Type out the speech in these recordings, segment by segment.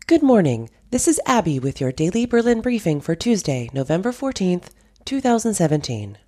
Good morning. This is Abby with your daily Berlin briefing for Tuesday, November 14th, 2017.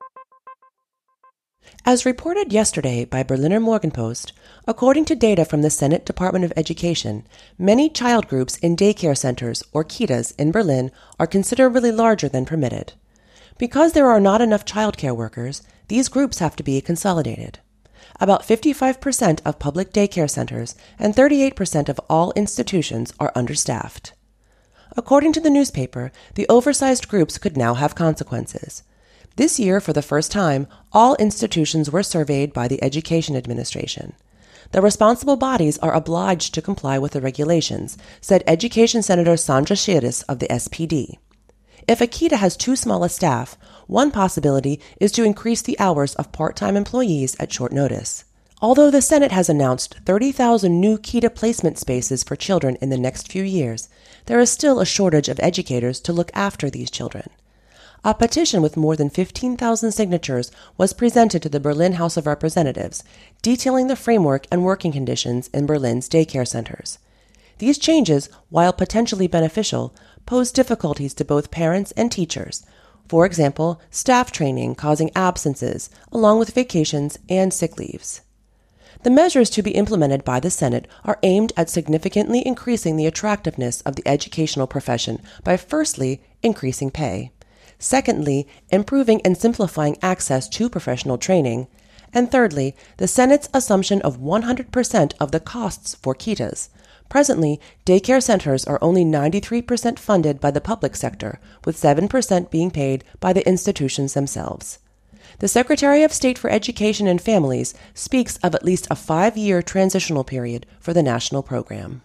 As reported yesterday by Berliner Morgenpost, according to data from the Senate Department of Education, many child groups in daycare centers, or Kitas, in Berlin are considerably larger than permitted. Because there are not enough childcare workers, these groups have to be consolidated. About 55% of public daycare centers and 38% of all institutions are understaffed. According to the newspaper, the oversized groups could now have consequences. This year, for the first time, all institutions were surveyed by the Education Administration. The responsible bodies are obliged to comply with the regulations, said Education Senator Sandra Schiris of the SPD. If a Kita has too small a staff, one possibility is to increase the hours of part-time employees at short notice. Although the Senate has announced 30,000 new Kita placement spaces for children in the next few years, there is still a shortage of educators to look after these children. A petition with more than 15,000 signatures was presented to the Berlin House of Representatives, detailing the framework and working conditions in Berlin's daycare centers. These changes, while potentially beneficial, pose difficulties to both parents and teachers. For example, staff training causing absences, along with vacations and sick leaves. The measures to be implemented by the Senate are aimed at significantly increasing the attractiveness of the educational profession by firstly, increasing pay, secondly, improving and simplifying access to professional training, and thirdly, the Senate's assumption of 100% of the costs for Kitas. Presently, daycare centers are only 93% funded by the public sector, with 7% being paid by the institutions themselves. The Secretary of State for Education and Families speaks of at least a 5-year transitional period for the national program.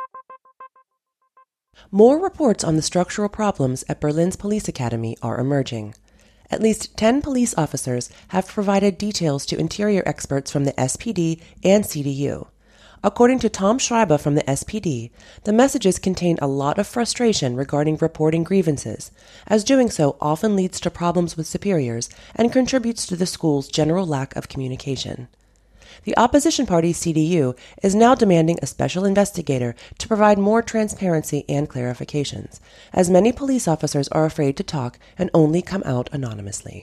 More reports on the structural problems at Berlin's police academy are emerging. At least 10 police officers have provided details to interior experts from the SPD and CDU. According to Tom Schreiber from the SPD, the messages contain a lot of frustration regarding reporting grievances, as doing so often leads to problems with superiors and contributes to the school's general lack of communication. The opposition party CDU is now demanding a special investigator to provide more transparency and clarifications, as many police officers are afraid to talk and only come out anonymously.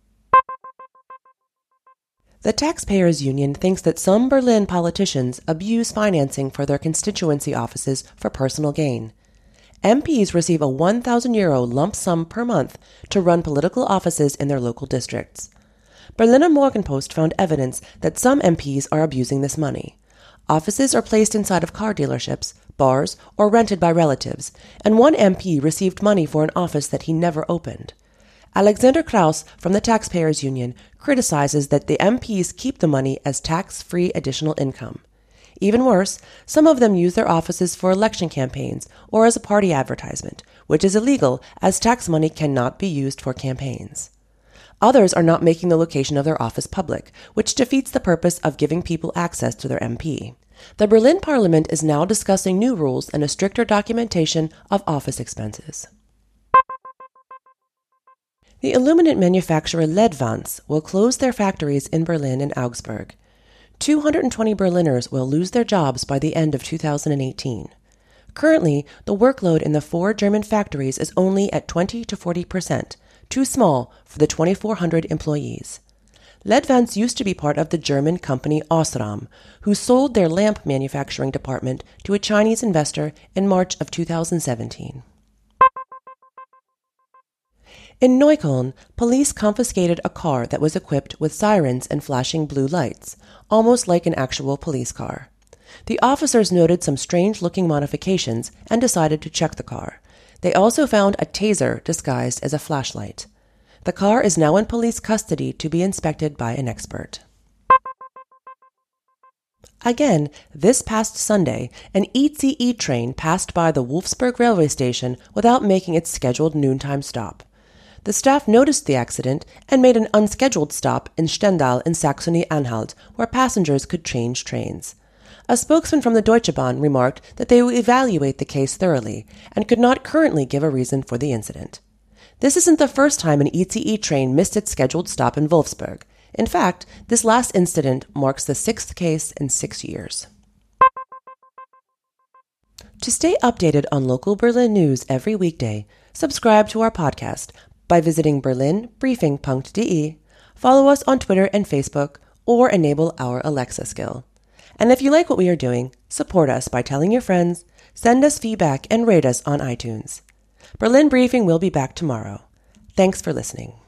The Taxpayers Union thinks that some Berlin politicians abuse financing for their constituency offices for personal gain. MPs receive a €1,000 lump sum per month to run political offices in their local districts. Berliner Morgenpost found evidence that some MPs are abusing this money. Offices are placed inside of car dealerships, bars, or rented by relatives, and one MP received money for an office that he never opened. Alexander Kraus from the Taxpayers Union criticizes that the MPs keep the money as tax-free additional income. Even worse, some of them use their offices for election campaigns or as a party advertisement, which is illegal as tax money cannot be used for campaigns. Others are not making the location of their office public, which defeats the purpose of giving people access to their MP. The Berlin Parliament is now discussing new rules and a stricter documentation of office expenses. The illuminant manufacturer Ledvance will close their factories in Berlin and Augsburg. 220 Berliners will lose their jobs by the end of 2018. Currently, the workload in the 4 German factories is only at 20 to 40%, too small for the 2,400 employees. Ledvance used to be part of the German company Osram, who sold their lamp manufacturing department to a Chinese investor in March of 2017. In Neukölln, police confiscated a car that was equipped with sirens and flashing blue lights, almost like an actual police car. The officers noted some strange-looking modifications and decided to check the car. They also found a taser disguised as a flashlight. The car is now in police custody to be inspected by an expert. Again, this past Sunday, an ICE train passed by the Wolfsburg railway station without making its scheduled noontime stop. The staff noticed the accident and made an unscheduled stop in Stendal in Saxony-Anhalt, where passengers could change trains. A spokesman from the Deutsche Bahn remarked that they will evaluate the case thoroughly and could not currently give a reason for the incident. This isn't the first time an ICE train missed its scheduled stop in Wolfsburg. In fact, this last incident marks the 6th case in 6 years. To stay updated on local Berlin news every weekday, subscribe to our podcast by visiting berlinbriefing.de, follow us on Twitter and Facebook, or enable our Alexa skill. And if you like what we are doing, support us by telling your friends, send us feedback, and rate us on iTunes. Berlin Briefing will be back tomorrow. Thanks for listening.